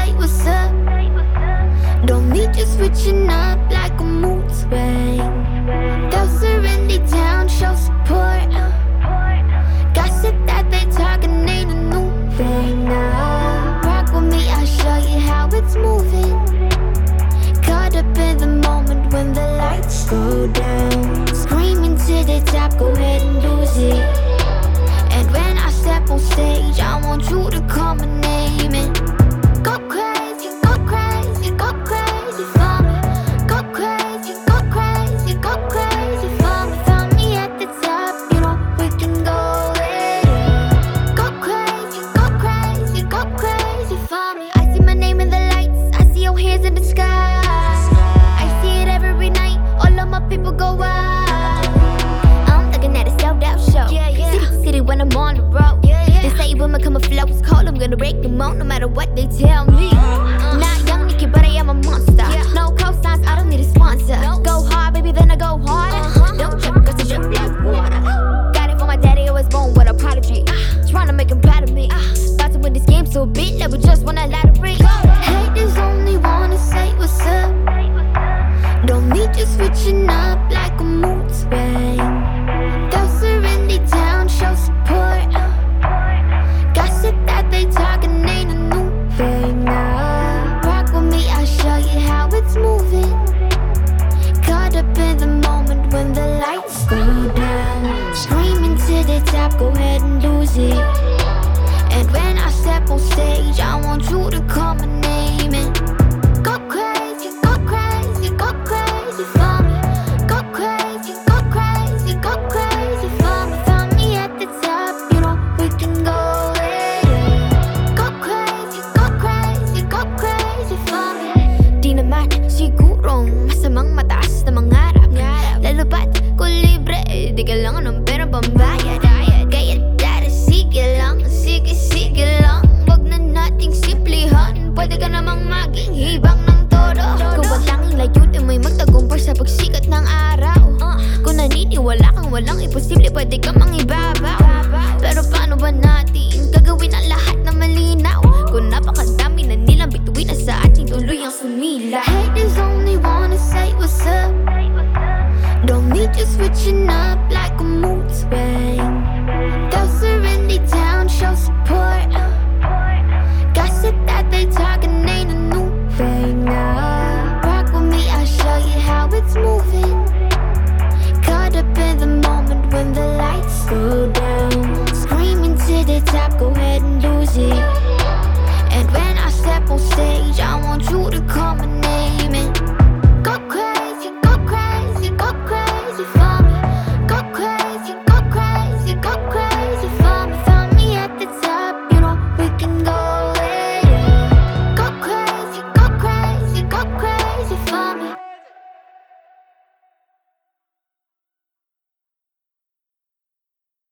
say what's up. Don't need you switching up like a mood swing. Those are really down, show support. Gossip that they talking ain't a new thing. Nah, rock with me, I'll show you how it's moving. Caught up in the moment when the lights go down. Screaming to the top, go ahead and lose it. And when I step on stage, I want you to call my name and go crazy, go crazy, go crazy for me. Go crazy, go crazy, go crazy for me. Found me at the top, you know we can go there. Go crazy, go crazy, go crazy for me. I see my name in the lights, I see your hands in the sky. I see it every night, all of my people go wild. I'm looking at a sold out show. City to city when I'm on the road. They say when I come a flow is cold, I'm gonna break them out no matter what they tell me. Not young Nicki, but I am a monster. No cosigns, I don't need a sponsor. Go hard, baby, then I go harder. Don't jump, cause I jump like water. Got it from my daddy, I was born with a prodigy. Trying to make him proud of me. About to win this game so big, never just won a lottery. Haters only wanna say what's up. Don't need you switching up like a mood swing. Those are really down, show support. Gossip that they talking ain't a new thing. Nah, rock with me, I'll show you how it's moving. Caught up in the moment when the lights go down. Screaming to the top, go ahead and lose it. And when I step on stage, I want you to call my name and go crazy, go crazy, go crazy for me. Go crazy, go crazy, go crazy for me. Found me at the top, you know we can go there. Go crazy, go crazy, go crazy for me. Di naman sigurong masamang mataas na mangarap. Lalo ba't kung libre, di kailangan ng pera pambayad. Kaya dara, sige lang, sige lang. Wag na nating simplihan, pwede ka namang maging hibang ng todo. Kung ang tanging layunin mo'y magtagumpay sa pagsikat ng araw. Kung naniniwala kang walang imposible, pwede ka mangibabaw. Pero paano ba natin gagawin ang lahat na malinaw? Kung napakadami na nilang bituin na sa ating tuluyang sumila. Haters only wanna say what's up. Don't need you switching up like a mood swing. Those are really down, show support. Gossip that they talking ain't a new thing. Nah, rock with me, I'll show you how it's moving.